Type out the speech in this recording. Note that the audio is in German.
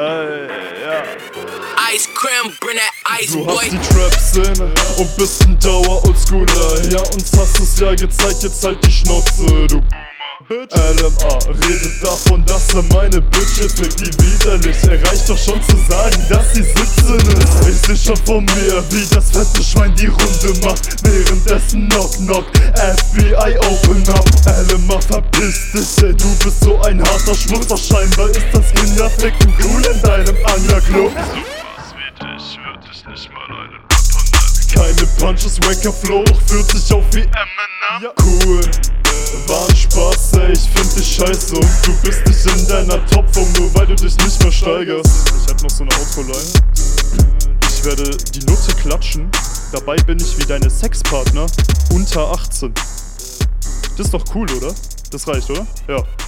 Ja. Ice cream, bring that ice, Du boy. hast die Trap-Szene und bist ein Dauer-Oldschooler. Ja, uns hast du's ja gezeigt, jetzt halt die Schnauze, du LMA redet davon, dass er meine Bitch ist, wirkt die widerlich. Er reicht doch schon zu sagen, dass sie 17 ist. Ich seh schon von mir, wie das fette Schwein die Runde macht. Währenddessen knock knock, FBI open up. LMA verpiss dich, ey, du bist so ein harter Schmutzer. Scheinbar ist das Kinderficken cool in deinem Anglerclub. Ich würd dich nicht mal einen Rapper nennen. Keine Punches, wacker Flow, fühlt sich auf wie Eminem. Ja. Cool, war ein Spaß, ey, ich find dich scheiße. Und du bist nicht in deiner Topform, nur weil du dich nicht mehr steigerst. Ich hab noch so eine Outro-Line. Ich werde die Nutte klatschen, dabei bin ich wie deine Sexpartner unter 18. Das ist doch cool, oder? Das reicht, oder? Ja.